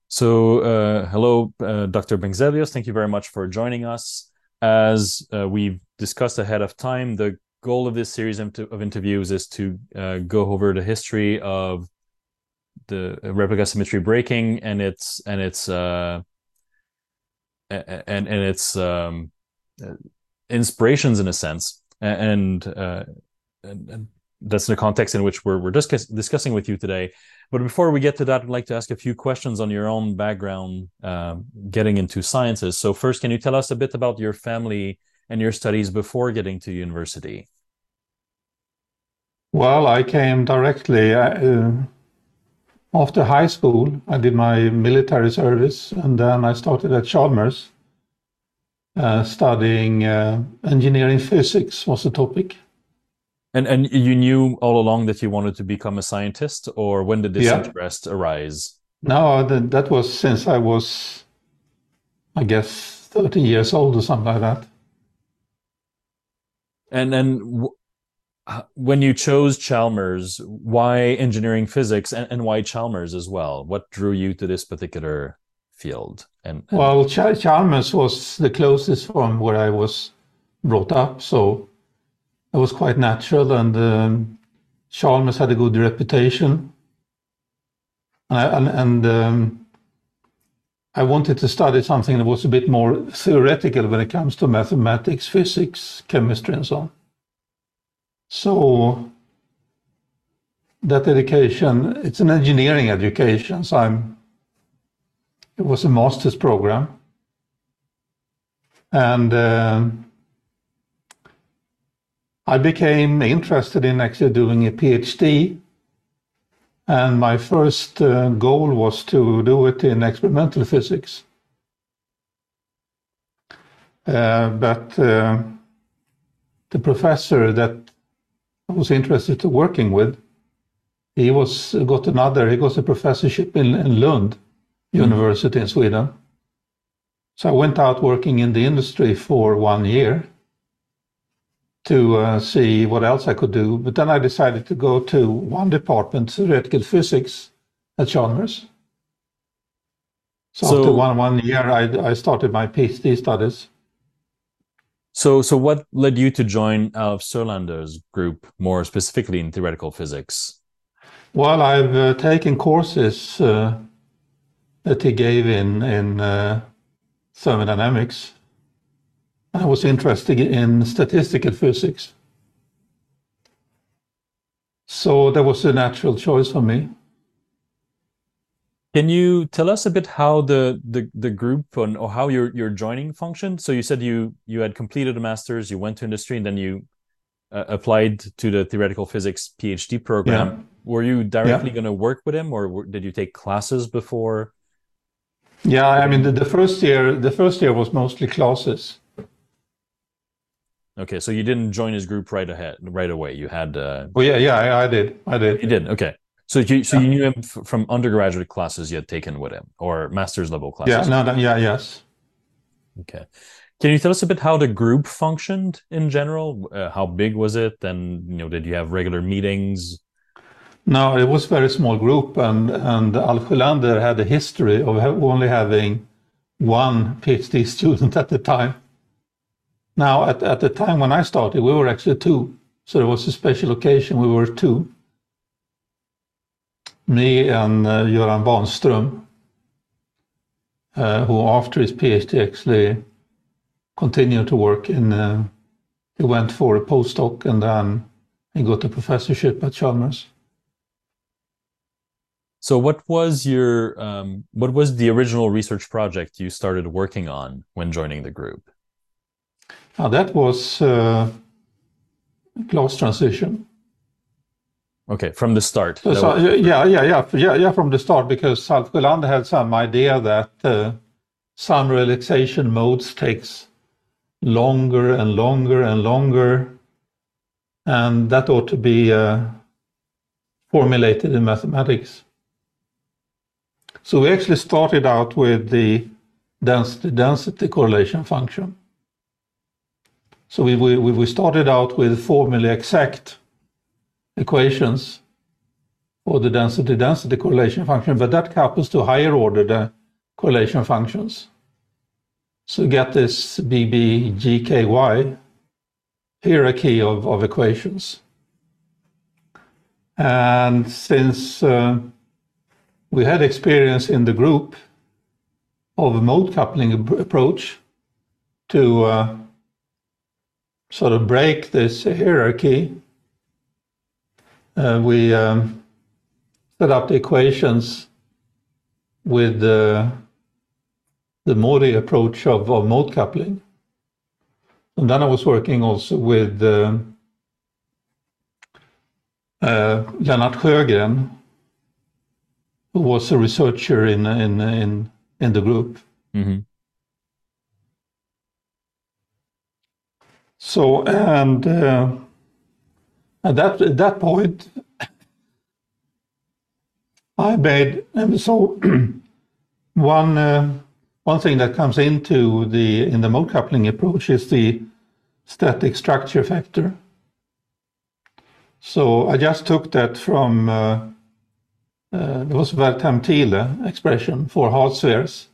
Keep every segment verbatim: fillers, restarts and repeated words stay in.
So, uh, hello, uh, Doctor Bengzelius. Thank you very much for joining us. As uh, we've discussed ahead of time, the goal of this series of interviews is to uh, go over the history of the replica symmetry breaking and its and its uh, and and its um, uh, inspirations in a sense, and, uh, and, and that's the context in which we're we're discuss, discussing with you today. But before we get to that, I'd like to ask a few questions on your own background, uh, getting into sciences. So first, can you tell us a bit about your family and your studies before getting to university? Well, I came directly uh, after high school. I did my military service, and then I started at Chalmers, uh, studying uh, engineering physics was the topic. And and you knew all along that you wanted to become a scientist, or when did this Yeah. interest arise? No, that, that was since I was, I guess, thirty years old or something like that. And then when you chose Chalmers, why engineering physics and, and why Chalmers as well? What drew you to this particular field? And, and Well, Ch- Chalmers was the closest from where I was brought up, so it was quite natural, and um, Chalmers had a good reputation. And, I, and, and um, I wanted to study something that was a bit more theoretical when it comes to mathematics, physics, chemistry, and so on. So that education, it's an engineering education, so I'm, it was a master's program. And um, I became interested in actually doing a PhD. And my first uh, goal was to do it in experimental physics. Uh, but uh, the professor that I was interested in working with, he was got another, he got a professorship in, in Lund University in Sweden. So I went out working in the industry for one year to uh, see what else I could do. But then I decided to go to one department, theoretical physics at Chalmers. So, so after one, one year, I, I started my PhD studies. So, so what led you to join Alf Sörlander's group more specifically in theoretical physics? Well, I've uh, taken courses uh, that he gave in, in uh, thermodynamics. I was interested in statistical physics. So that was a natural choice for me. Can you tell us a bit how the the, the group and, or how your your joining functioned? So you said you you had completed a master's, you went to industry, and then you uh, applied to the theoretical physics PhD program. Yeah. Were you directly Yeah. going to work with him, or did you take classes before? Yeah, I mean the, the first year the first year was mostly classes. Okay, so you didn't join his group right ahead, right away. You had. Uh... Oh yeah, yeah, I, I did, I did. You did. Okay, so you so yeah. you knew him f- from undergraduate classes you had taken with him, or master's level classes. Yeah, no, no, yeah, yes. Okay, can you tell us a bit how the group functioned in general? Uh, how big was it? And you know, did you have regular meetings? No, it was a very small group, and and Alf Sjölander had a history of only having one PhD student at the time. Now, at, at the time when I started, we were actually two. So it was a special occasion. We were two. Me and uh, Göran Barnström, uh, who after his PhD actually continued to work in, uh, he went for a postdoc and then he got a professorship at Chalmers. So what was your, um, what was the original research project you started working on when joining the group? Now that was uh, glass transition. Okay, from the start. So, so, was... yeah, yeah, yeah, yeah, yeah, from the start, because Alf Sjölander had some idea that uh, some relaxation modes takes longer and longer and longer, and that ought to be uh, formulated in mathematics. So we actually started out with the density-density correlation function. So we, we, we started out with formally exact equations for the density-density correlation function, but that couples to higher order, the correlation functions. So get this B B G K Y hierarchy of, of equations. And since uh, we had experience in the group of a mode coupling approach to uh, sort of break this hierarchy, uh, we um, set up the equations with uh, the Mori approach of, of mode coupling. And then I was working also with uh, uh, Lennart Sjögren, who was a researcher in in in, in the group. Mm-hmm. So, and uh, at that at that point, I made and so one uh, one thing that comes into the in the mode coupling approach is the static structure factor. So I just took that from uh, uh, it was Wertham-Thiele expression for hard spheres.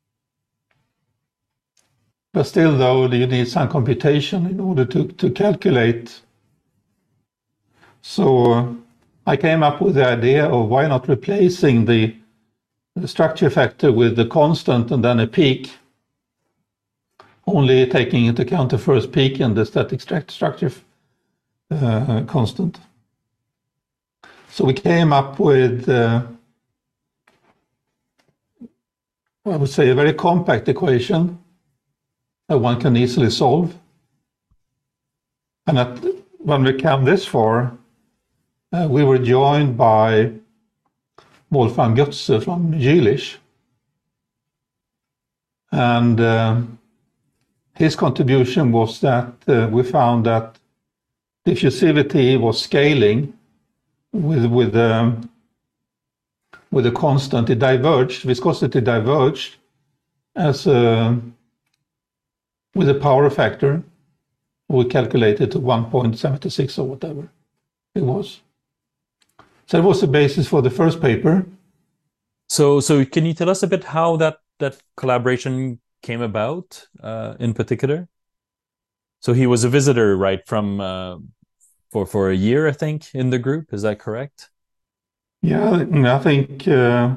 But still, though, you need some computation in order to, to calculate. So uh, I came up with the idea of why not replacing the, the structure factor with the constant and then a peak, only taking into account the first peak and the static structure uh, constant. So we came up with, uh, I would say, a very compact equation that one can easily solve. And at, when we came this far, uh, we were joined by Wolfgang Götze from Jülich. And uh, his contribution was that uh, we found that diffusivity was scaling with, with, um, with a constant. It diverged, viscosity diverged as a with a power factor. We calculated to one point seven six or whatever it was. So that was the basis for the first paper. So, so can you tell us a bit how that that collaboration came about, uh, in particular? So he was a visitor, right, from uh, for for a year, I think, in the group. Is that correct? Yeah, I think uh,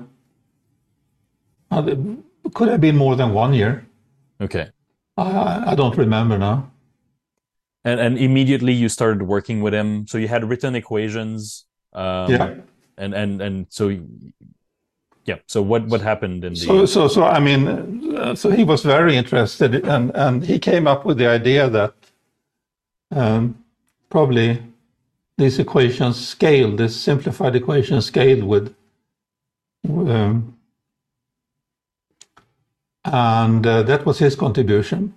it could have been more than one year. Okay. I, I don't remember now. And and immediately you started working with him. So you had written equations. Um, yeah. And and and so, yeah. So what what happened in the? So so so I mean, uh, so he was very interested, and and he came up with the idea that um, probably these equations scaled, this simplified equation scaled with. Um, And uh, that was his contribution.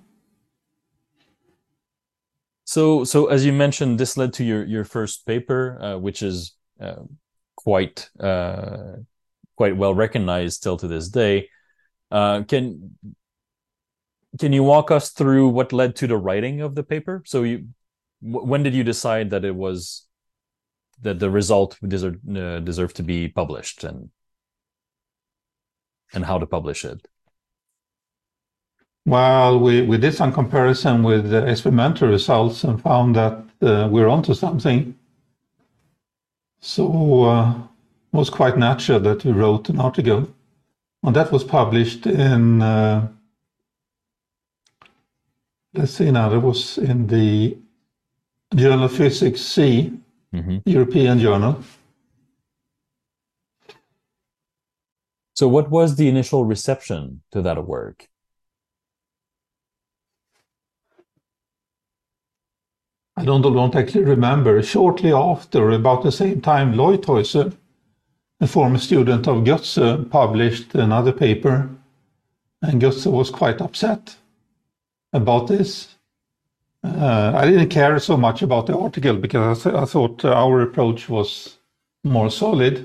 So, so as you mentioned, this led to your your first paper, uh, which is uh, quite uh, quite well recognized still to this day. Uh, can can you walk us through what led to the writing of the paper? So, you when did you decide that it was that the result deserved uh, deserved to be published, and and how to publish it? Well, we, we did some comparison with the experimental results and found that uh, we're onto something. So uh, it was quite natural that we wrote an article. And that was published in, uh, let's see now, that was in the Journal of Physics C, mm-hmm. European journal. So what was the initial reception to that work? I don't, don't actually remember. Shortly after, about the same time, Leutheusser, a former student of Götze, published another paper, and Götze was quite upset about this. Uh, I didn't care so much about the article because I, th I thought our approach was more solid.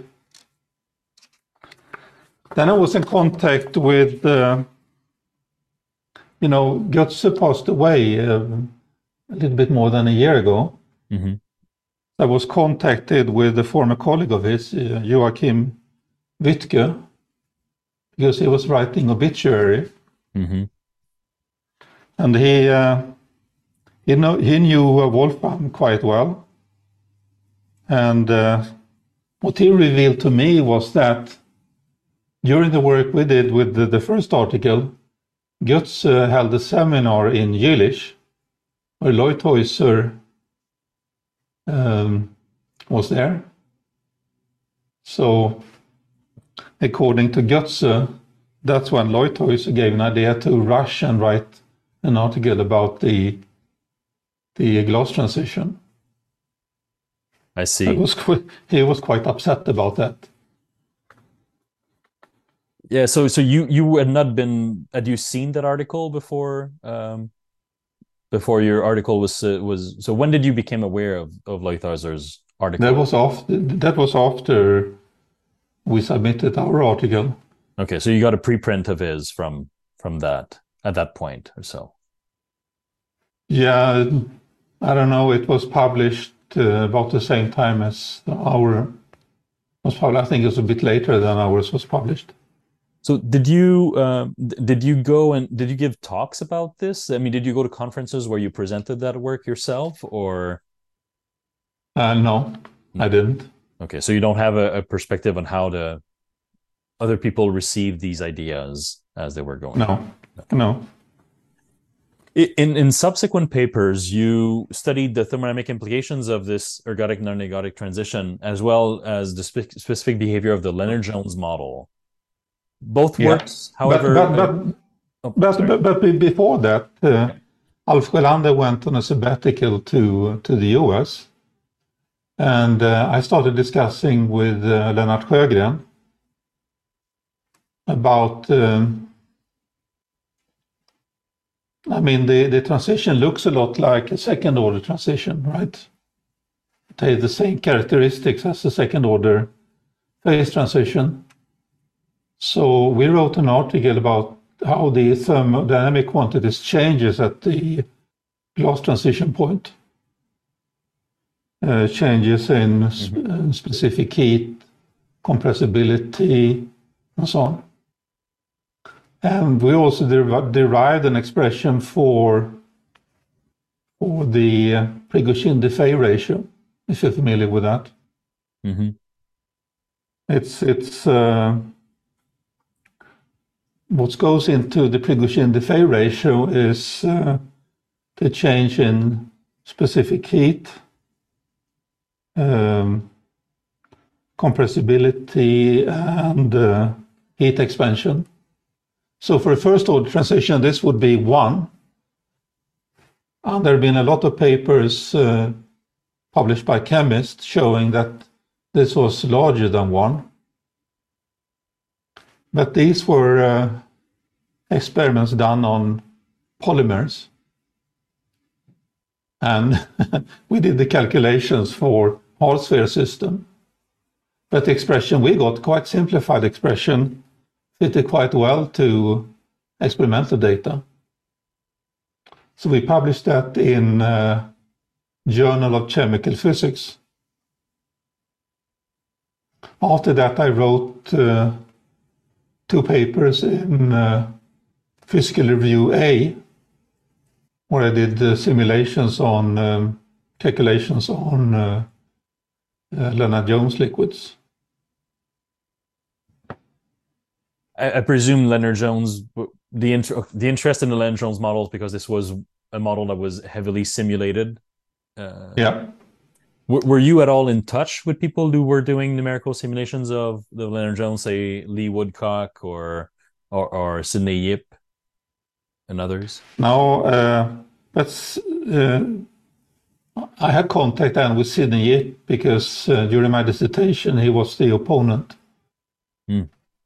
Then I was in contact with, uh, you know, Götze passed away uh, a little bit more than a year ago. Mm-hmm. I was contacted with a former colleague of his, uh, Joachim Wittke. because he was writing obituary. Mm-hmm. And he uh, he, know, he knew uh, Wolfram quite well. And uh, what he revealed to me was that during the work we did with the, the first article, Götz uh, held a seminar in Jülich, where Leutheusser um, was there. So, according to Götz, that's when Leutheusser gave an idea to rush and write an article about the the glass transition. I see. He was quite, he was quite upset about that. Yeah. So so you you had not been had you seen that article before? Um, before your article was uh, was so when did you become aware of of Leutheusser's article? That was after that was after we submitted our article. Okay, so you got a preprint of his from from that at that point or so. Yeah, I don't know. It was published uh, about the same time as our was published. I think it was a bit later than ours was published. So did you um, did you go and did you give talks about this? I mean, did you go to conferences where you presented that work yourself, or? Uh, no, no, I didn't. Okay, so you don't have a, a perspective on how to other people received these ideas as they were going. No, okay. no. In in subsequent papers, you studied the thermodynamic implications of this ergodic non-ergodic transition, as well as the spe specific behavior of the Lennard-Jones model. Both yeah. works, however. But, but, uh, oh, but, but, but before that, uh, okay. Alf Sjölander went on a sabbatical to to the U S, and uh, I started discussing with uh, Lennart Sjögren about. Um, I mean, the, the transition looks a lot like a second order transition, right? It has the same characteristics as the second order phase transition. So we wrote an article about how the thermodynamic quantities changes at the glass transition point. Uh, changes in mm-hmm. sp specific heat, compressibility, and so on. And we also der derived an expression for, for the uh, Prigogine-Dufay ratio, if you're familiar with that. Mm-hmm. It's, it's uh, what goes into the Prigogine-Dufay ratio is uh, the change in specific heat, um, compressibility, and uh, heat expansion. So for a first order transition, this would be one. And there have been a lot of papers uh, published by chemists showing that this was larger than one. But these were uh, experiments done on polymers. And we did the calculations for hard sphere system. But the expression we got, quite simplified expression, fitted quite well to experimental data. So we published that in uh, Journal of Chemical Physics. After that, I wrote uh, two papers in uh, Physical Review A, where I did uh, simulations on um, calculations on uh, uh, Lennard-Jones liquids. I, I presume Lennard-Jones, the, inter the interest in the Lennard-Jones models, because this was a model that was heavily simulated. Uh, yeah. Were you at all in touch with people who were doing numerical simulations of the Lennard-Jones, say Lee Woodcock or or, or Sidney Yip and others? No, uh, but uh, I had contact then with Sidney Yip because uh, during my dissertation he was the opponent. Hmm.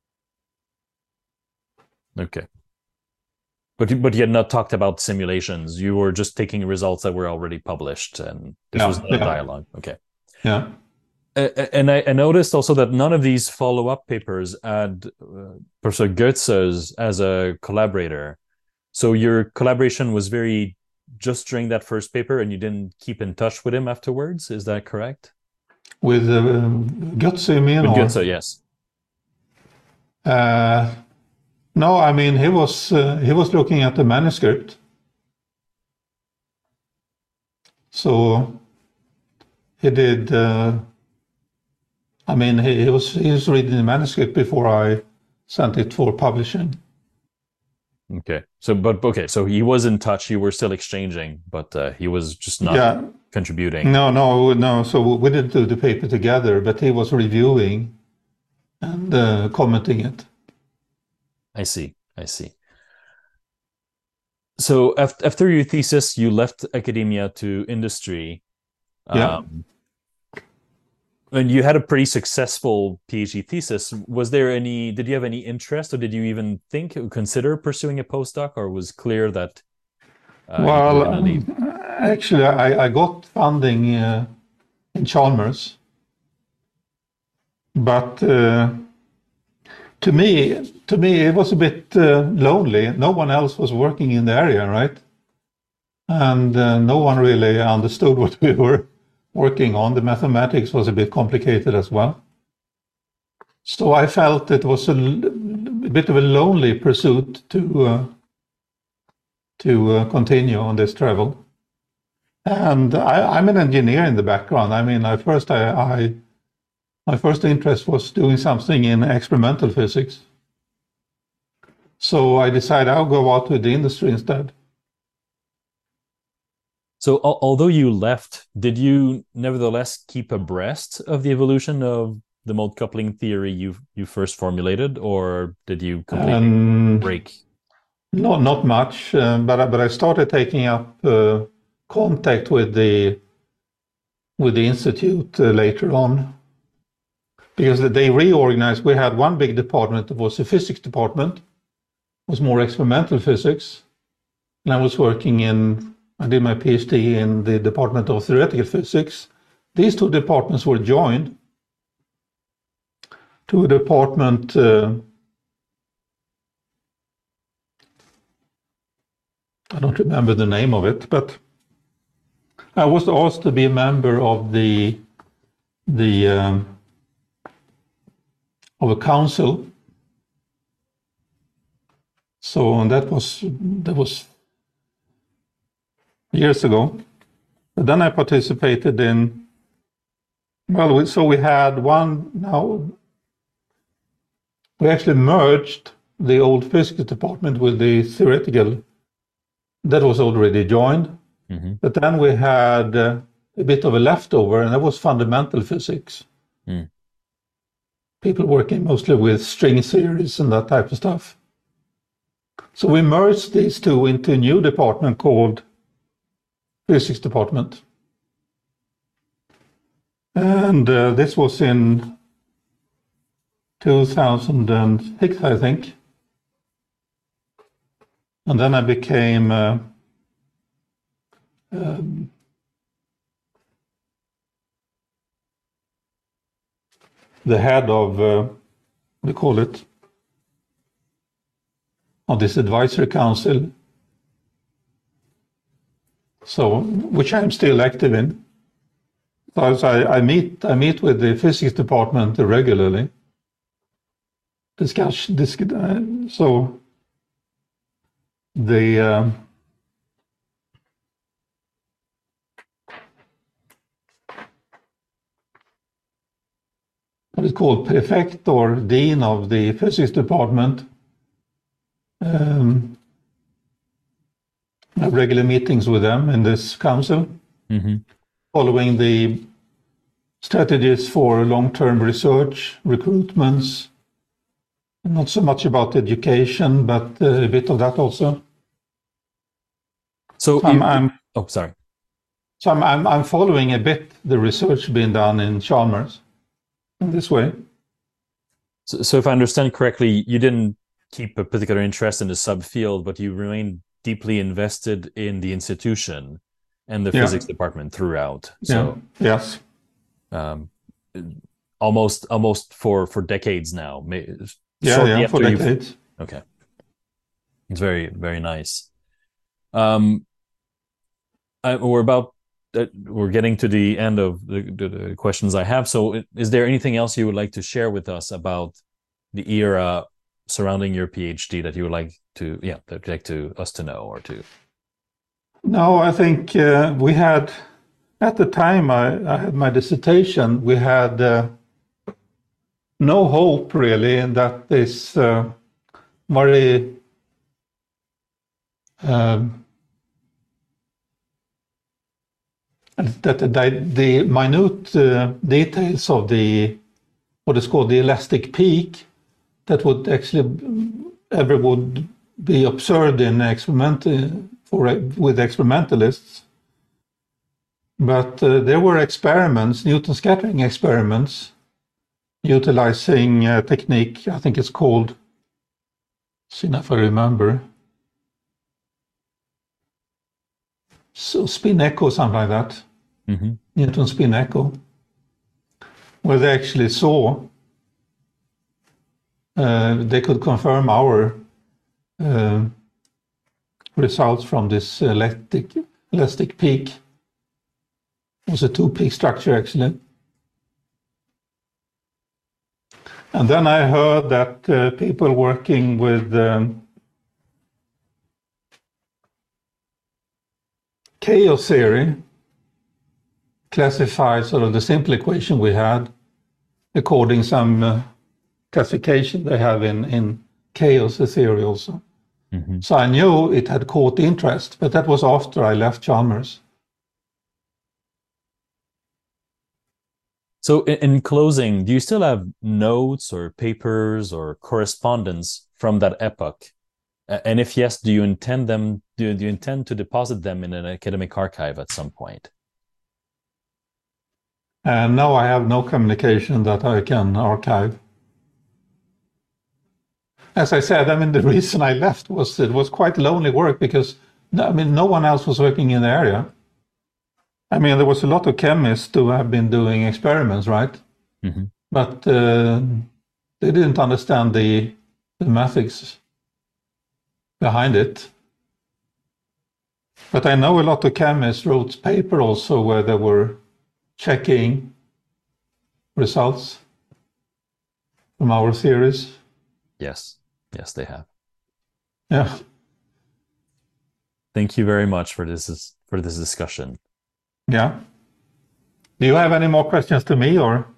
Okay. But, but you had not talked about simulations. You were just taking results that were already published, and this yeah, was not yeah. a dialogue. Okay. Yeah. Uh, and I, I noticed also that none of these follow-up papers had uh, Professor Goetz as a collaborator. So your collaboration was very just during that first paper, and you didn't keep in touch with him afterwards. Is that correct? With uh, Goetz, you mean? With or? Goetz, yes. Uh, No, I mean he was uh, he was looking at the manuscript. So he did. Uh, I mean, he, he was he was reading the manuscript before I sent it for publishing. Okay. So, but okay. So he was in touch. You were still exchanging, but uh, he was just not Yeah. contributing. No, no, no. So we didn't do the paper together, but he was reviewing and uh, commenting it. I see. I see. So after after your thesis, you left academia to industry. Yeah. Um, and you had a pretty successful PhD thesis. Was there any, did you have any interest or did you even think, consider pursuing a postdoc, or was clear that uh, you were Well, going to leave? um, actually, I, I got funding uh, in Chalmers, but uh, to me, to me, it was a bit uh, lonely. No one else was working in the area, right? And uh, no one really understood what we were working on. The mathematics was a bit complicated as well. So I felt it was a, a bit of a lonely pursuit to uh, to uh, continue on this travel. And I, I'm an engineer in the background. I mean, I first I, I my first interest was doing something in experimental physics. So I decided I'll go out to the industry instead. So al although you left, did you nevertheless keep abreast of the evolution of the mode coupling theory you you first formulated, or did you completely Um, break? not not much, um, but I- but I started taking up uh, contact with the with the institute uh, later on because they reorganized. We had one big department that was the physics department, was more experimental physics, and I was working in. I did my PhD in the Department of Theoretical Physics. These two departments were joined to a department. Uh, I don't remember the name of it, but I was asked to be a member of the the um, of a council. So that was that was years ago. But then I participated in. Well, we, so we had one now. We actually merged the old physics department with the theoretical. That was already joined. Mm-hmm. But then we had uh, a bit of a leftover, and that was fundamental physics. Mm. People working mostly with string theories and that type of stuff. So we merged these two into a new department called Physics Department. And uh, this was in two thousand six, I think. And then I became uh, um, the head of, uh, what do you call it, of this advisory council. So, which I'm still active in. So I, I meet I meet with the physics department regularly. Discuss, this, uh, so the uh, what is called prefect or dean of the physics department. Um, I have regular meetings with them in this council, Mm-hmm. following the strategies for long-term research, recruitments, not so much about education, but uh, a bit of that also. So, So I'm, you, I'm, oh, sorry. so I'm, I'm, I'm following a bit the research being done in Chalmers in this way. So, so if I understand correctly, you didn't keep a particular interest in the subfield, but you remained deeply invested in the institution and the Yeah. physics department throughout. So, yeah. Yes. um, almost almost for for decades now. Yeah, Shortly yeah, for after you've- decades. Okay, it's very very nice. Um, I, we're about uh, we're getting to the end of the, the, the questions I have. So, is there anything else you would like to share with us about the era surrounding your PhD that you would like to, yeah, that you'd like to us to know or to? No, I think uh, we had, at the time I, I had my dissertation, we had uh, no hope really in that this uh, very um, that the, the minute uh, details of the what is called the elastic peak that would actually ever would be observed in experiment for with experimentalists. But uh, there were experiments, Newton scattering experiments, utilizing a technique, I think it's called, see if I remember, so spin echo, something like that, mm-hmm. Newton spin echo, where they actually saw, uh, they could confirm our uh, results from this elastic, elastic peak. It was a two-peak structure, actually. And then I heard that uh, people working with um, chaos theory classified sort of the simple equation we had according to some uh, classification they have in, in chaos theory also. Mm-hmm. So I knew it had caught interest, but that was after I left Chalmers. So in, in closing, do you still have notes or papers or correspondence from that epoch? And if yes, do you intend them? Do, do you intend to deposit them in an academic archive at some point? And now I have no communication that I can archive. As I said, I mean, the reason I left was it was quite lonely work because, I mean, no one else was working in the area. I mean, there was a lot of chemists who have been doing experiments, right? Mm-hmm. But uh, they didn't understand the, the methods behind it. But I know a lot of chemists wrote paper also where they were checking results from our theories. Yes, yes, they have. Yeah. Thank you very much for this for this discussion. Yeah. Do you have any more questions to me or?